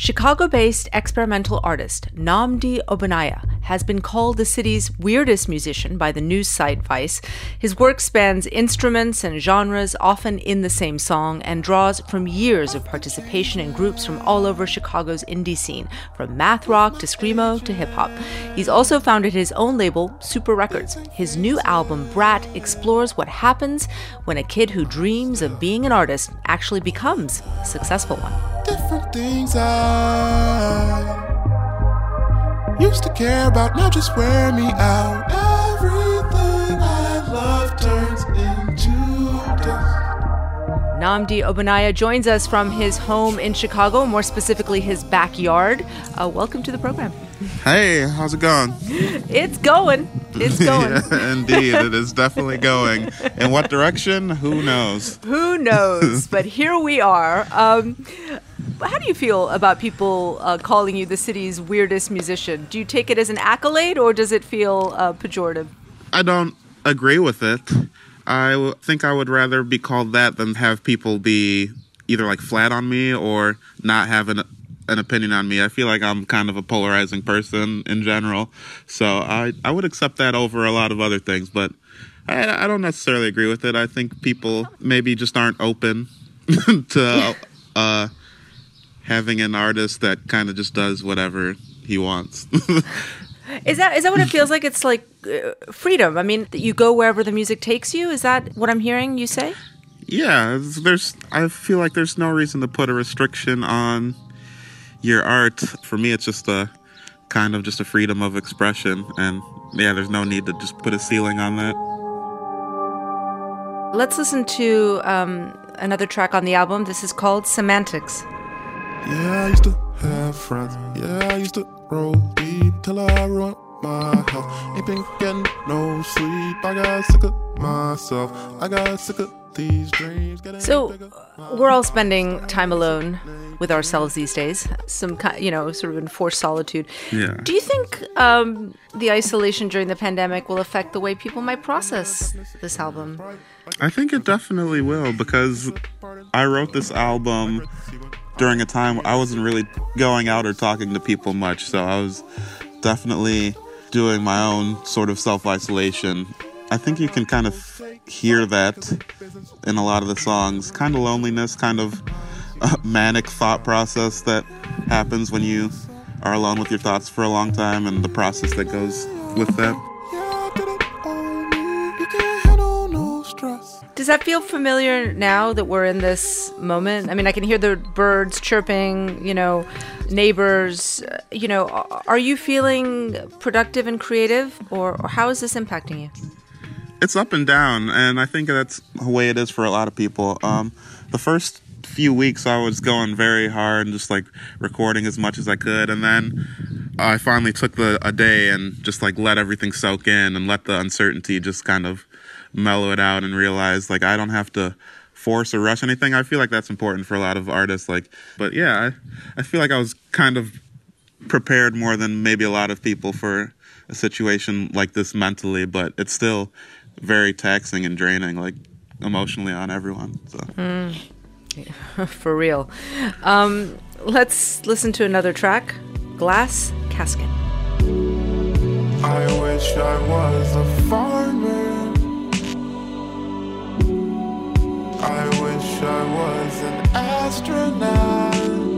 Chicago-based experimental artist Nnamdi Ogbonnaya has been called the city's weirdest musician by the news site Vice. His work spans instruments and genres, often in the same song, and draws from years of participation in groups from all over Chicago's indie scene, from math rock to screamo to hip-hop. He's also founded his own label, Super Records. His new album, Brat, explores what happens when a kid who dreams of being an artist actually becomes a successful one. Different things I used to care about now just wear me out. Everything I love turns into dust. Nnamdi Ogbonnaya joins us from his home in Chicago, more specifically his backyard. Welcome to the program. Hey, how's it going? It's going. It's going. Yeah, indeed, it is definitely going. In what direction? Who knows? Who knows? But here we are. How do you feel about people calling you the city's weirdest musician? Do you take it as an accolade, or does it feel pejorative? I don't agree with it. I think I would rather be called that than have people be either like flat on me or not have an opinion on me. I feel like I'm kind of a polarizing person in general, so I would accept that over a lot of other things, but I don't necessarily agree with it. I think people maybe just aren't open to having an artist that kind of just does whatever he wants. Is that what it feels like? It's like freedom. I mean, you go wherever the music takes you. Is that what I'm hearing you say? Yeah, I feel like there's no reason to put a restriction on your art. For me, it's just a kind of just a freedom of expression, and yeah, there's no need to just put a ceiling on that. Let's listen to another track on the album. This is called Semantics. Yeah, I used to have friends. Yeah, I used to roll deep till I ruined my health. Ain't been getting no sleep. I got sick of myself. I got sick of these dreams. So we're all spending time alone with ourselves these days. Some sort of enforced solitude. Yeah. Do you think the isolation during the pandemic will affect the way people might process this album? I think it definitely will, because I wrote this album during a time I wasn't really going out or talking to people much, so I was definitely doing my own sort of self-isolation. I think you can kind of hear that in a lot of the songs, kind of loneliness, kind of manic thought process that happens when you are alone with your thoughts for a long time, and the process that goes with that. Does that feel familiar now that we're in this moment? I mean, I can hear the birds chirping, neighbors. Are you feeling productive and creative, or how is this impacting you? It's up and down, and I think that's the way it is for a lot of people. The first few weeks I was going very hard and just like recording as much as I could, and then I finally took a day and just like let everything soak in and let the uncertainty just kind of mellow it out and realize like I don't have to force or rush anything. I feel like that's important for a lot of artists. But yeah, I feel like I was kind of prepared more than maybe a lot of people for a situation like this mentally, but it's still very taxing and draining, like emotionally on everyone. So. For real. Let's listen to another track, Glass Casket. I wish I was a farmer. I wish I was an astronaut,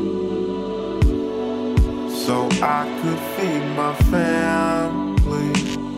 so I could feed my family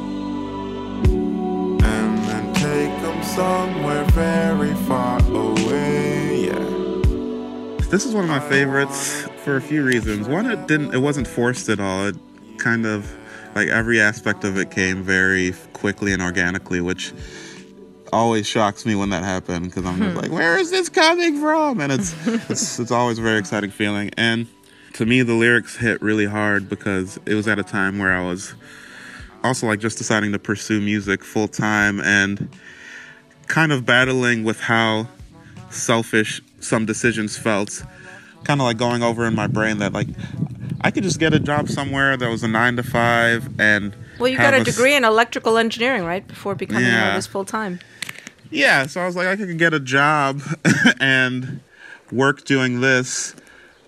and then take them somewhere very far away. Yeah. This is one of my favorites for a few reasons. One, it wasn't forced at all. It kind of, like, every aspect of it came very quickly and organically, which always shocks me when that happened, because I'm just like, where is this coming from? And it's always a very exciting feeling. And to me, the lyrics hit really hard because it was at a time where I was also like just deciding to pursue music full time and kind of battling with how selfish some decisions felt. Kind of like going over in my brain that like I could just get a job somewhere that was a 9-to-5 and well, you got a degree in electrical engineering, right? Before becoming an artist full time. Yeah, so I was like, I could get a job and work doing this,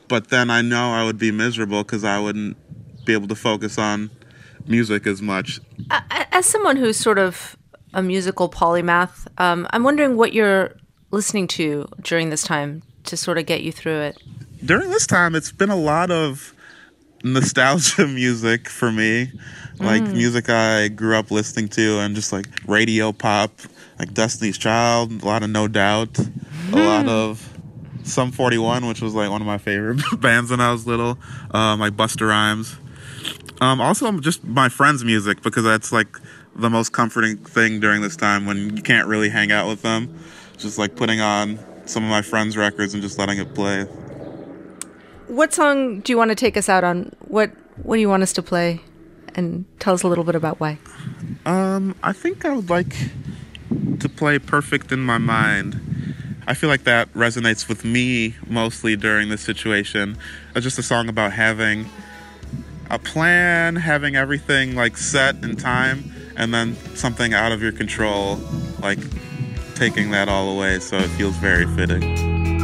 but then I know I would be miserable because I wouldn't be able to focus on music as much. As someone who's sort of a musical polymath, I'm wondering what you're listening to during this time to sort of get you through it. During this time, it's been a lot of nostalgia music for me, like music I grew up listening to, and just like radio pop, like Destiny's Child, a lot of No Doubt, a lot of Sum 41, which was like one of my favorite bands when I was little, like Busta Rhymes. Also, just my friends' music, because that's like the most comforting thing during this time when you can't really hang out with them. Just like putting on some of my friends' records and just letting it play. What song do you want to take us out on? What do you want us to play? And tell us a little bit about why. I think I would like to play Perfect in My Mind. I feel like that resonates with me mostly during this situation. It's just a song about having a plan, having everything like set in time, and then something out of your control, like taking that all away, so it feels very fitting.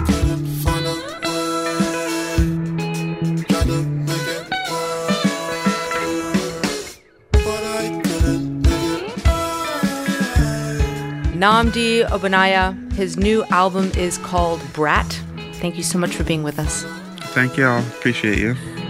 Nnamdi Ogbonnaya, his new album is called Brat. Thank you so much for being with us. Thank y'all. Appreciate you.